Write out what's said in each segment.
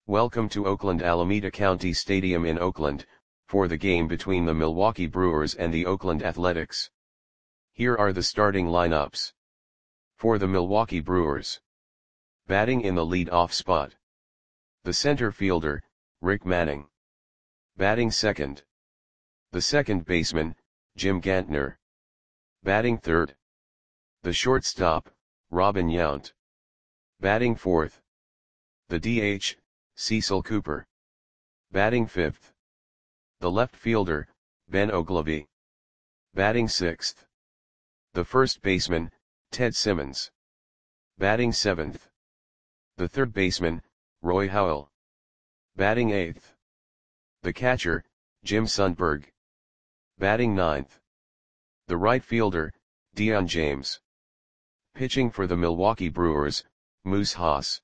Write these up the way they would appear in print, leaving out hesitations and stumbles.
Welcome to Oakland Alameda County Stadium in Oakland, for the game between the Milwaukee Brewers and the Oakland Athletics. Here are the starting lineups. For the Milwaukee Brewers. Batting in the lead-off spot. The center fielder, Rick Manning. Batting second. The second baseman, Jim Gantner. Batting third. The shortstop, Robin Yount. Batting fourth. The DH, Cecil Cooper. Batting fifth. The left fielder, Ben Oglivie. Batting sixth. The first baseman, Ted Simmons. Batting seventh. The third baseman, Roy Howell. Batting eighth. The catcher, Jim Sundberg. Batting ninth. The right fielder, Dion James. Pitching for the Milwaukee Brewers, Moose Haas.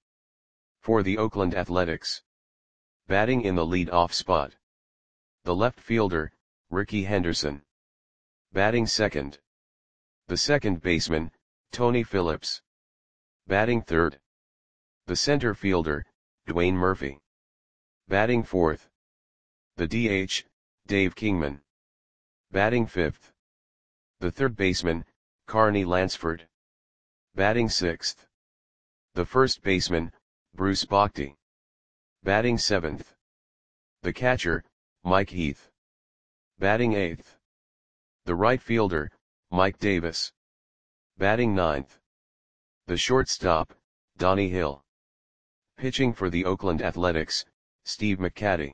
For the Oakland Athletics. Batting in the lead-off spot. The left fielder, Rickey Henderson. Batting second. The second baseman, Tony Phillips. Batting third. The center fielder, Dwayne Murphy. Batting fourth. The DH, Dave Kingman. Batting fifth. The third baseman, Carney Lansford. Batting sixth. The first baseman, Bruce Bochy. Batting seventh. The catcher, Mike Heath. Batting eighth. The right fielder, Mike Davis. Batting ninth. The shortstop, Donnie Hill. Pitching for the Oakland Athletics, Steve McCatty.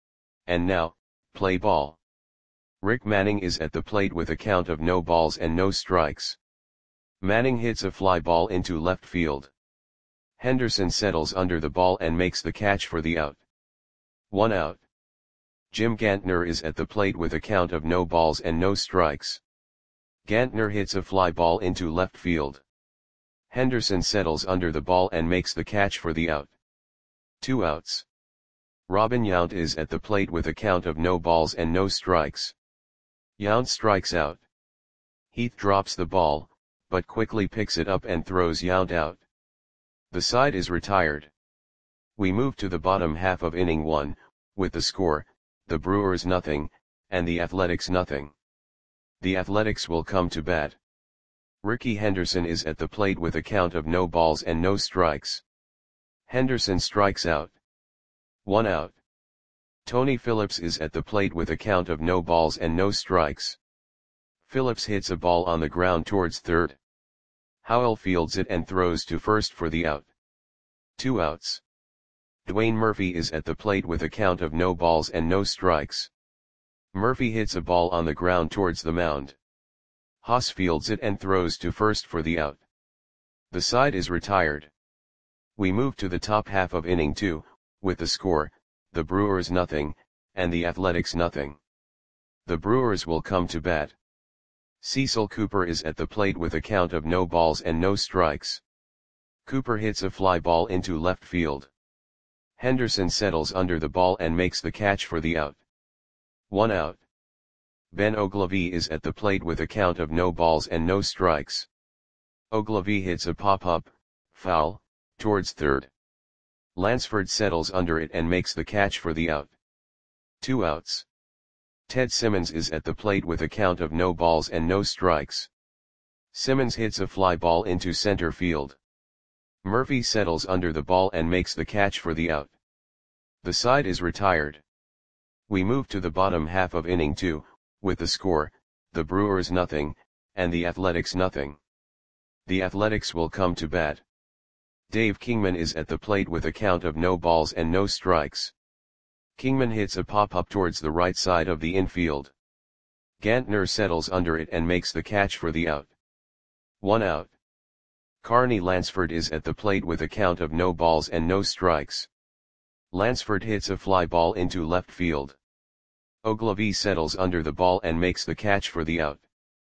And now, play ball. Rick Manning is at the plate with a count of no balls and no strikes. Manning hits a fly ball into left field. Henderson settles under the ball and makes the catch for the out. 1 out. Jim Gantner is at the plate with a count of no balls and no strikes. Gantner hits a fly ball into left field. Henderson settles under the ball and makes the catch for the out. 2 outs. Robin Yount is at the plate with a count of no balls and no strikes. Yount strikes out. Heath drops the ball, but quickly picks it up and throws Yount out. The side is retired. We move to the bottom half of inning 1, with the score, the Brewers nothing, and the Athletics nothing. The Athletics will come to bat. Rickey Henderson is at the plate with a count of no balls and no strikes. Henderson strikes out. 1 out. Tony Phillips is at the plate with a count of no balls and no strikes. Phillips hits a ball on the ground towards third. Howell fields it and throws to first for the out. 2 outs. Dwayne Murphy is at the plate with a count of no balls and no strikes. Murphy hits a ball on the ground towards the mound. Haas fields it and throws to first for the out. The side is retired. We move to the top half of inning 2, with the score, the Brewers nothing, and the Athletics nothing. The Brewers will come to bat. Cecil Cooper is at the plate with a count of no balls and no strikes. Cooper hits a fly ball into left field. Henderson settles under the ball and makes the catch for the out. 1 out. Ben Oglivie is at the plate with a count of no balls and no strikes. Oglivie hits a pop-up, foul, towards third. Lansford settles under it and makes the catch for the out. 2 outs. Ted Simmons is at the plate with a count of no balls and no strikes. Simmons hits a fly ball into center field. Murphy settles under the ball and makes the catch for the out. The side is retired. We move to the bottom half of inning 2, with the score, the Brewers nothing, and the Athletics nothing. The Athletics will come to bat. Dave Kingman is at the plate with a count of no balls and no strikes. Kingman hits a pop-up towards the right side of the infield. Gantner settles under it and makes the catch for the out. 1 out. Carney Lansford is at the plate with a count of no balls and no strikes. Lansford hits a fly ball into left field. Oglivie settles under the ball and makes the catch for the out.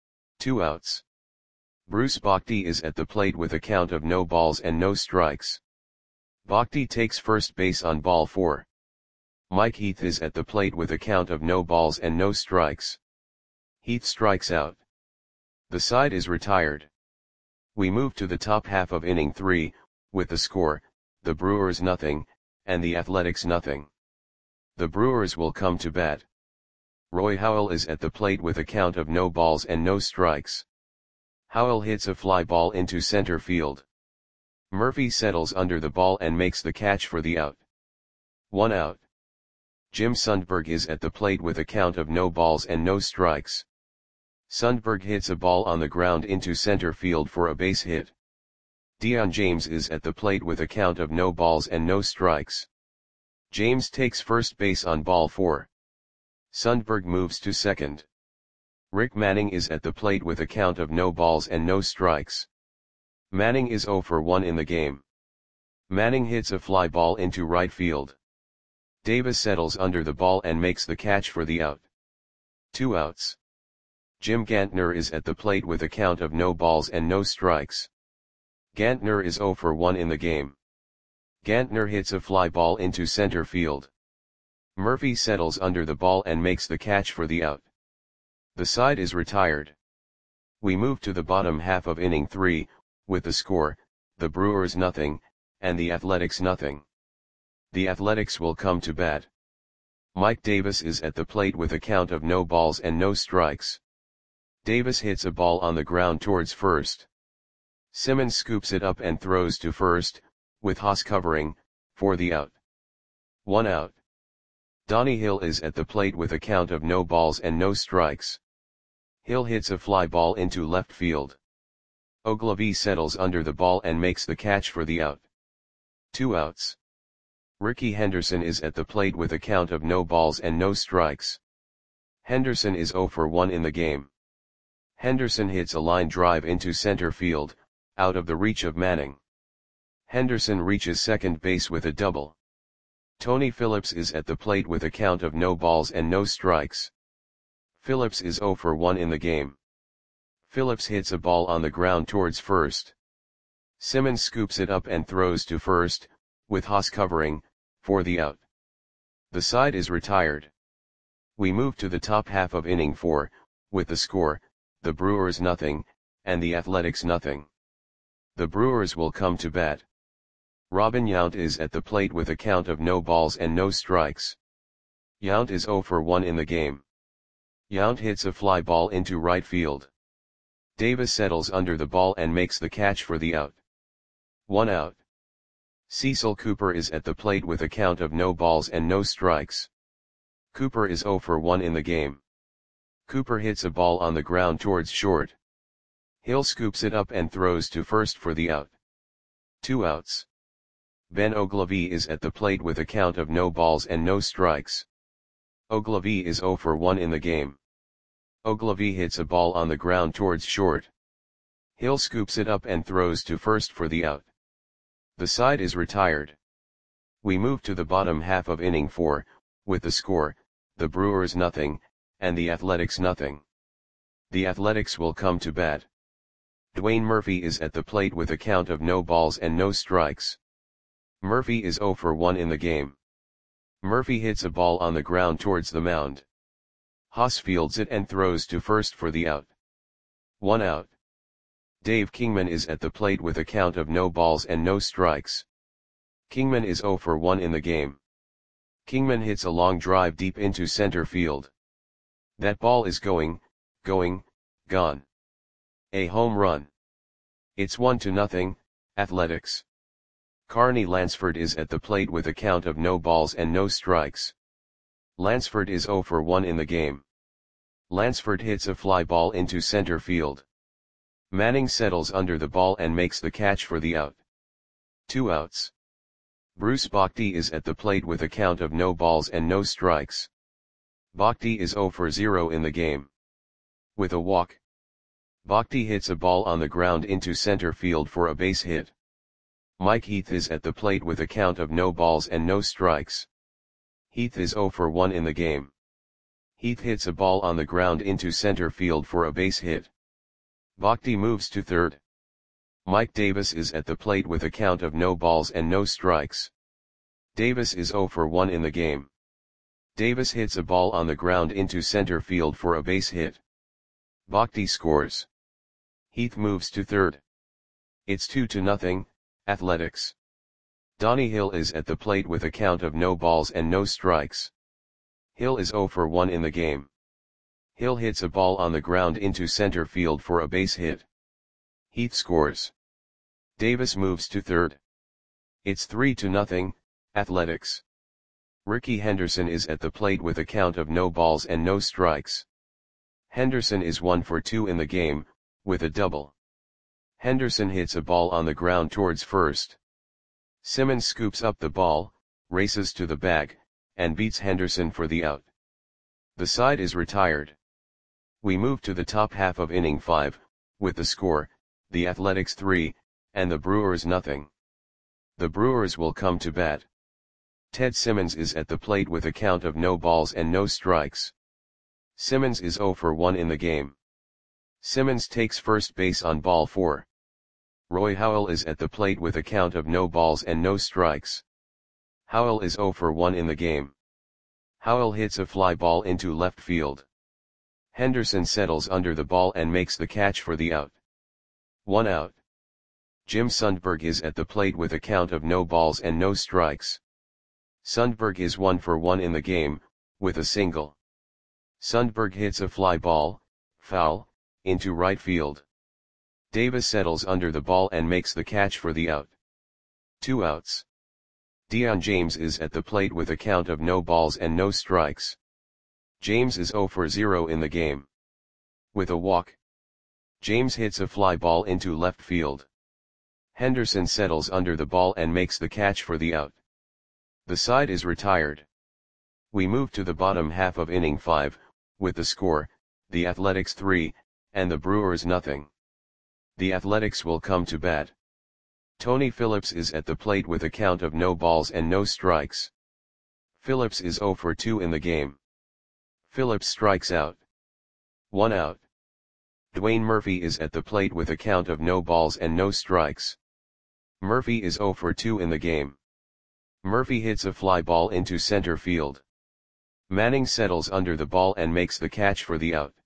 2 outs. Bruce Bochy is at the plate with a count of no balls and no strikes. Bochy takes first base on ball 4. Mike Heath is at the plate with a count of no balls and no strikes. Heath strikes out. The side is retired. We move to the top half of inning 3, with the score, the Brewers nothing, and the Athletics nothing. The Brewers will come to bat. Roy Howell is at the plate with a count of no balls and no strikes. Howell hits a fly ball into center field. Murphy settles under the ball and makes the catch for the out. 1 out. Jim Sundberg is at the plate with a count of no balls and no strikes. Sundberg hits a ball on the ground into center field for a base hit. Dion James is at the plate with a count of no balls and no strikes. James takes first base on ball 4. Sundberg moves to second. Rick Manning is at the plate with a count of no balls and no strikes. Manning is 0 for 1 in the game. Manning hits a fly ball into right field. Davis settles under the ball and makes the catch for the out. 2 outs. Jim Gantner is at the plate with a count of no balls and no strikes. Gantner is 0 for 1 in the game. Gantner hits a fly ball into center field. Murphy settles under the ball and makes the catch for the out. The side is retired. We move to the bottom half of inning 3, with the score, the Brewers nothing, and the Athletics nothing. The Athletics will come to bat. Mike Davis is at the plate with a count of no balls and no strikes. Davis hits a ball on the ground towards first. Simmons scoops it up and throws to first, with Haas covering, for the out. 1 out. Donnie Hill is at the plate with a count of no balls and no strikes. Hill hits a fly ball into left field. Ogilvie settles under the ball and makes the catch for the out. 2 outs. Rickey Henderson is at the plate with a count of no balls and no strikes. Henderson is 0 for 1 in the game. Henderson hits a line drive into center field, out of the reach of Manning. Henderson reaches second base with a double. Tony Phillips is at the plate with a count of no balls and no strikes. Phillips is 0 for 1 in the game. Phillips hits a ball on the ground towards first. Simmons scoops it up and throws to first, with Haas covering, for the out. The side is retired. We move to the top half of inning 4, with the score, the Brewers nothing, and the Athletics nothing. The Brewers will come to bat. Robin Yount is at the plate with a count of no balls and no strikes. Yount is 0 for 1 in the game. Yount hits a fly ball into right field. Davis settles under the ball and makes the catch for the out. 1 out. Cecil Cooper is at the plate with a count of no balls and no strikes. Cooper is 0 for 1 in the game. Cooper hits a ball on the ground towards short. Hill scoops it up and throws to first for the out. 2 outs. Ben Ogilvie is at the plate with a count of no balls and no strikes. Ogilvie is 0 for 1 in the game. Ogilvie hits a ball on the ground towards short. Hill scoops it up and throws to first for the out. The side is retired. We move to the bottom half of inning 4, with the score, the Brewers nothing, and the Athletics nothing. The Athletics will come to bat. Dwayne Murphy is at the plate with a count of no balls and no strikes. Murphy is 0 for 1 in the game. Murphy hits a ball on the ground towards the mound. Haas fields it and throws to first for the out. 1 out. Dave Kingman is at the plate with a count of no balls and no strikes. Kingman is 0 for 1 in the game. Kingman hits a long drive deep into center field. That ball is gone. A home run. It's 1-0, Athletics. Carney Lansford is at the plate with a count of no balls and no strikes. Lansford is 0 for 1 in the game. Lansford hits a fly ball into center field. Manning settles under the ball and makes the catch for the out. 2 outs. Bruce Bochy is at the plate with a count of no balls and no strikes. Bochy is 0 for 0 in the game. With a walk. Bochy hits a ball on the ground into center field for a base hit. Mike Heath is at the plate with a count of no balls and no strikes. Heath is 0 for 1 in the game. Heath hits a ball on the ground into center field for a base hit. Bochy moves to third. Mike Davis is at the plate with a count of no balls and no strikes. Davis is 0 for 1 in the game. Davis hits a ball on the ground into center field for a base hit. Bochy scores. Heath moves to third. It's 2-0, Athletics. Donnie Hill is at the plate with a count of no balls and no strikes. Hill is 0 for 1 in the game. Hill hits a ball on the ground into center field for a base hit. Heath scores. Davis moves to third. It's 3-0, Athletics. Ricky Henderson is at the plate with a count of no balls and no strikes. Henderson is 1 for 2 in the game, with a double. Henderson hits a ball on the ground towards first. Simmons scoops up the ball, races to the bag, and beats Henderson for the out. The side is retired. We move to the top half of inning 5, with the score, the Athletics 3, and the Brewers nothing. The Brewers will come to bat. Ted Simmons is at the plate with a count of no balls and no strikes. Simmons is 0 for 1 in the game. Simmons takes first base on ball 4. Roy Howell is at the plate with a count of no balls and no strikes. Howell is 0 for 1 in the game. Howell hits a fly ball into left field. Henderson settles under the ball and makes the catch for the out. 1 out. Jim Sundberg is at the plate with a count of no balls and no strikes. Sundberg is 1 for 1 in the game, with a single. Sundberg hits a fly ball, foul, into right field. Davis settles under the ball and makes the catch for the out. 2 outs. Dion James is at the plate with a count of no balls and no strikes. James is 0 for 0 in the game. With a walk. James hits a fly ball into left field. Henderson settles under the ball and makes the catch for the out. The side is retired. We move to the bottom half of inning 5, with the score, the Athletics 3, and the Brewers nothing. The Athletics will come to bat. Tony Phillips is at the plate with a count of no balls and no strikes. Phillips is 0 for 2 in the game. Phillips strikes out. 1 out. Dwayne Murphy is at the plate with a count of no balls and no strikes. Murphy is 0 for 2 in the game. Murphy hits a fly ball into center field. Manning settles under the ball and makes the catch for the out.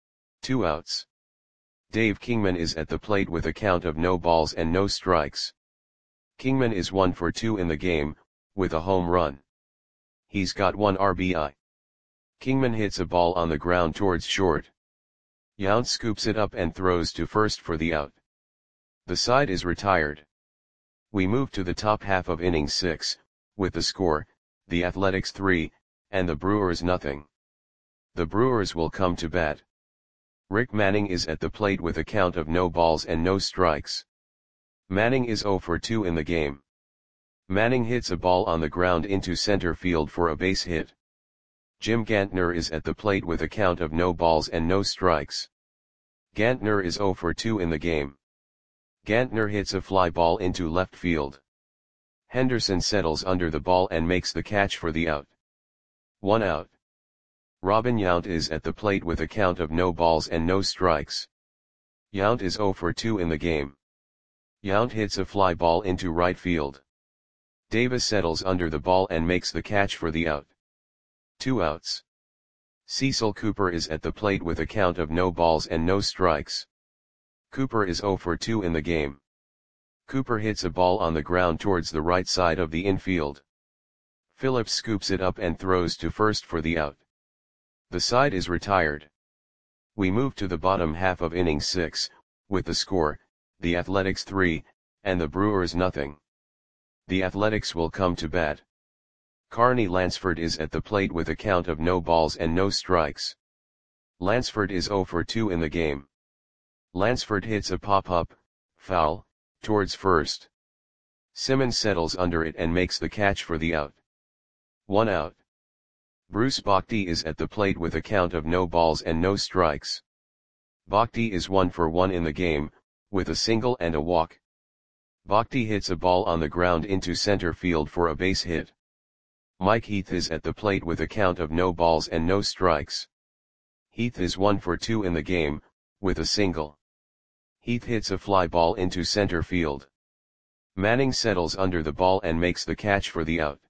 2 outs. Dave Kingman is at the plate with a count of no balls and no strikes. Kingman is 1 for 2 in the game, with a home run. He's got 1 RBI. Kingman hits a ball on the ground towards short. Yount scoops it up and throws to first for the out. The side is retired. We move to the top half of inning 6, with the score, the Athletics 3, and the Brewers nothing. The Brewers will come to bat. Rick Manning is at the plate with a count of no balls and no strikes. Manning is 0 for 2 in the game. Manning hits a ball on the ground into center field for a base hit. Jim Gantner is at the plate with a count of no balls and no strikes. Gantner is 0 for 2 in the game. Gantner hits a fly ball into left field. Henderson settles under the ball and makes the catch for the out. 1 out. Robin Yount is at the plate with a count of no balls and no strikes. Yount is 0 for 2 in the game. Yount hits a fly ball into right field. Davis settles under the ball and makes the catch for the out. 2 outs. Cecil Cooper is at the plate with a count of no balls and no strikes. Cooper is 0 for 2 in the game. Cooper hits a ball on the ground towards the right side of the infield. Phillips scoops it up and throws to first for the out. The side is retired. We move to the bottom half of inning 6, with the score, the Athletics 3, and the Brewers nothing. The Athletics will come to bat. Carney Lansford is at the plate with a count of no balls and no strikes. Lansford is 0 for 2 in the game. Lansford hits a pop-up, foul, towards first. Simmons settles under it and makes the catch for the out. 1 out. Bruce Bochy is at the plate with a count of no balls and no strikes. Bochy is 1 for 1 in the game, with a single and a walk. Bochy hits a ball on the ground into center field for a base hit. Mike Heath is at the plate with a count of no balls and no strikes. Heath is 1 for 2 in the game, with a single. Heath hits a fly ball into center field. Manning settles under the ball and makes the catch for the out.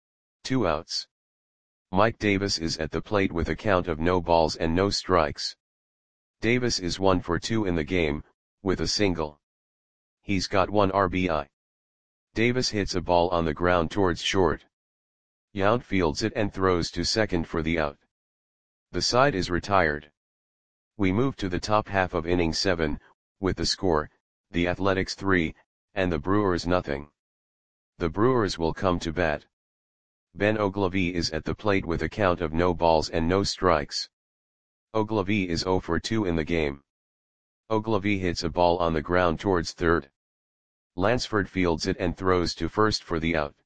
2 outs. Mike Davis is at the plate with a count of no balls and no strikes. Davis is 1 for 2 in the game, with a single. He's got 1 RBI. Davis hits a ball on the ground towards short. Yount fields it and throws to second for the out. The side is retired. We move to the top half of inning 7, with the score, the Athletics 3, and the Brewers nothing. The Brewers will come to bat. Ben Oglivie is at the plate with a count of no balls and no strikes. Oglivie is 0 for 2 in the game. Oglivie hits a ball on the ground towards third. Lansford fields it and throws to first for the out.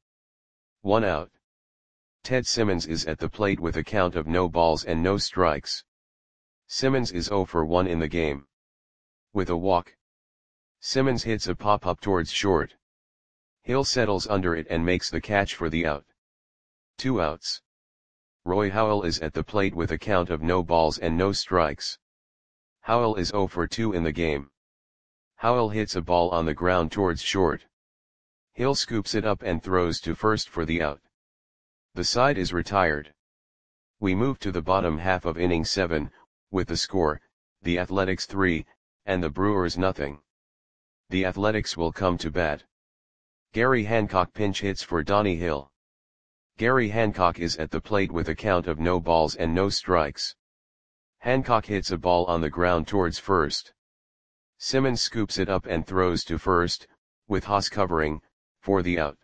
1 out. Ted Simmons is at the plate with a count of no balls and no strikes. Simmons is 0 for 1 in the game. With a walk. Simmons hits a pop-up towards short. Hill settles under it and makes the catch for the out. 2 outs. Roy Howell is at the plate with a count of no balls and no strikes. Howell is 0 for 2 in the game. Howell hits a ball on the ground towards short. Hill scoops it up and throws to first for the out. The side is retired. We move to the bottom half of inning 7, with the score, the Athletics 3, and the Brewers nothing. The Athletics will come to bat. Gary Hancock pinch hits for Donnie Hill. Gary Hancock is at the plate with a count of no balls and no strikes. Hancock hits a ball on the ground towards first. Simmons scoops it up and throws to first, with Haas covering, for the out.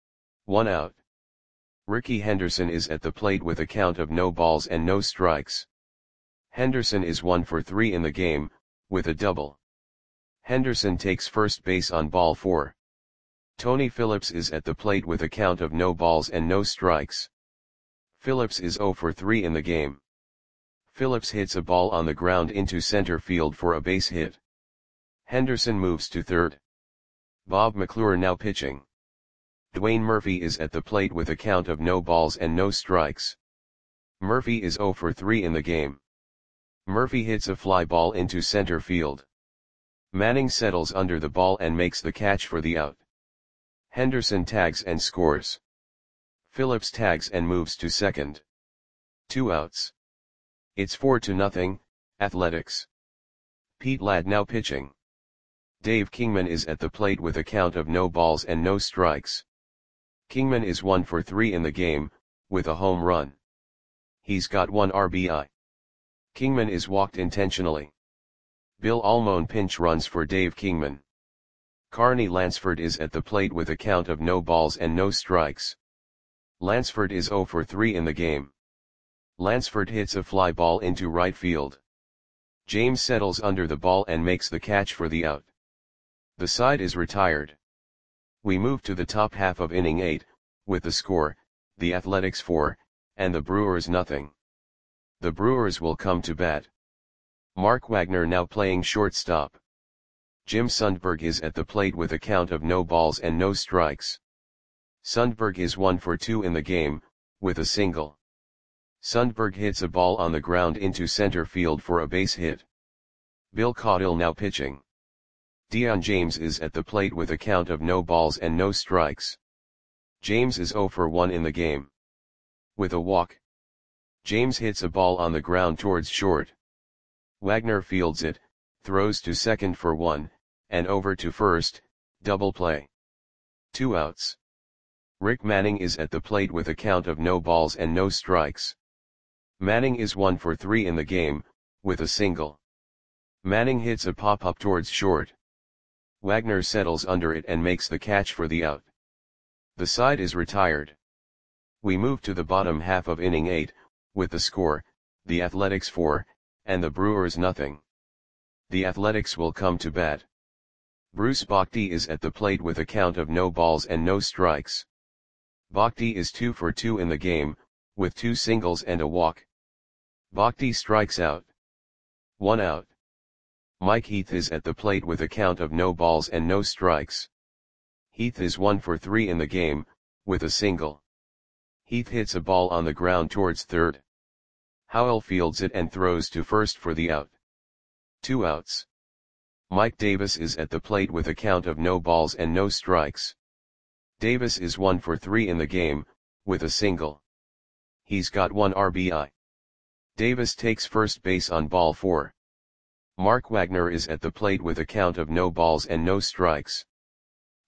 1 out. Ricky Henderson is at the plate with a count of no balls and no strikes. Henderson is 1 for 3 in the game, with a double. Henderson takes first base on ball 4. Tony Phillips is at the plate with a count of no balls and no strikes. Phillips is 0 for 3 in the game. Phillips hits a ball on the ground into center field for a base hit. Henderson moves to third. Bob McClure now pitching. Dwayne Murphy is at the plate with a count of no balls and no strikes. Murphy is 0 for 3 in the game. Murphy hits a fly ball into center field. Manning settles under the ball and makes the catch for the out. Henderson tags and scores. Phillips tags and moves to second. 2 outs. It's 4-0, Athletics. Pete Ladd now pitching. Dave Kingman is at the plate with a count of no balls and no strikes. Kingman is 1 for 3 in the game, with a home run. He's got 1 RBI. Kingman is walked intentionally. Bill Almone pinch runs for Dave Kingman. Carney Lansford is at the plate with a count of no balls and no strikes. Lansford is 0 for 3 in the game. Lansford hits a fly ball into right field. James settles under the ball and makes the catch for the out. The side is retired. We move to the top half of inning 8, with the score, the Athletics 4, and the Brewers nothing. The Brewers will come to bat. Mark Wagner now playing shortstop. Jim Sundberg is at the plate with a count of no balls and no strikes. Sundberg is 1 for 2 in the game, with a single. Sundberg hits a ball on the ground into center field for a base hit. Bill Caudill now pitching. Dion James is at the plate with a count of no balls and no strikes. James is 0 for 1 in the game. With a walk. James hits a ball on the ground towards short. Wagner fields it, throws to second for 1, and over to first, double play. 2 outs. Rick Manning is at the plate with a count of no balls and no strikes. Manning is 1 for 3 in the game, with a single. Manning hits a pop-up towards short. Wagner settles under it and makes the catch for the out. The side is retired. We move to the bottom half of inning 8, with the score, the Athletics 4, and the Brewers nothing. The Athletics will come to bat. Bruce Bochy is at the plate with a count of no balls and no strikes. Bochy is 2 for 2 in the game, with 2 singles and a walk. Bochy strikes out. 1 out. Mike Heath is at the plate with a count of no balls and no strikes. Heath is 1 for 3 in the game, with a single. Heath hits a ball on the ground towards third. Howell fields it and throws to first for the out. 2 outs. Mike Davis is at the plate with a count of no balls and no strikes. Davis is 1 for 3 in the game, with a single. He's got 1 RBI. Davis takes first base on ball 4. Mark Wagner is at the plate with a count of no balls and no strikes.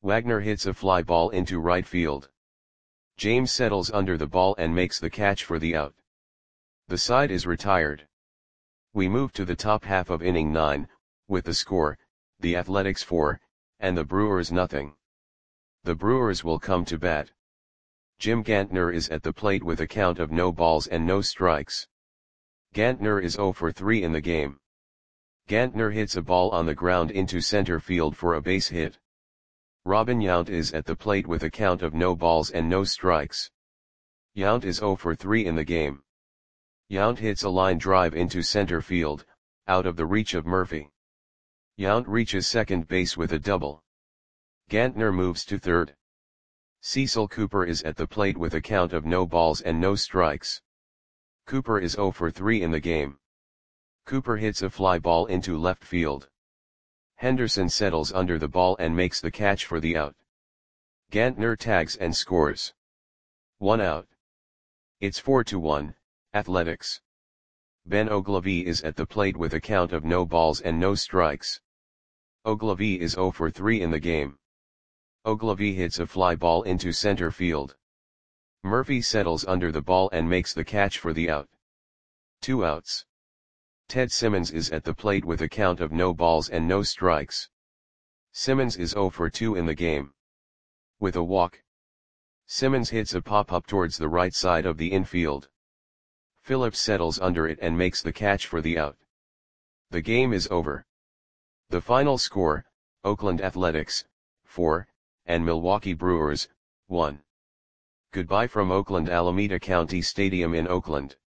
Wagner hits a fly ball into right field. James settles under the ball and makes the catch for the out. The side is retired. We move to the top half of inning 9, with the score, the Athletics 4, and the Brewers nothing. The Brewers will come to bat. Jim Gantner is at the plate with a count of no balls and no strikes. Gantner is 0 for 3 in the game. Gantner hits a ball on the ground into center field for a base hit. Robin Yount is at the plate with a count of no balls and no strikes. Yount is 0 for 3 in the game. Yount hits a line drive into center field, out of the reach of Murphy. Yount reaches second base with a double. Gantner moves to third. Cecil Cooper is at the plate with a count of no balls and no strikes. Cooper is 0 for 3 in the game. Cooper hits a fly ball into left field. Henderson settles under the ball and makes the catch for the out. Gantner tags and scores. 1 out. It's 4-1, Athletics. Ben Oglivie is at the plate with a count of no balls and no strikes. Oglivie is 0 for 3 in the game. Oglivie hits a fly ball into center field. Murphy settles under the ball and makes the catch for the out. 2 outs. Ted Simmons is at the plate with a count of no balls and no strikes. Simmons is 0 for 2 in the game. With a walk, Simmons hits a pop-up towards the right side of the infield. Phillips settles under it and makes the catch for the out. The game is over. The final score, Oakland Athletics, 4, and Milwaukee Brewers, 1. Goodbye from Oakland Alameda County Stadium in Oakland.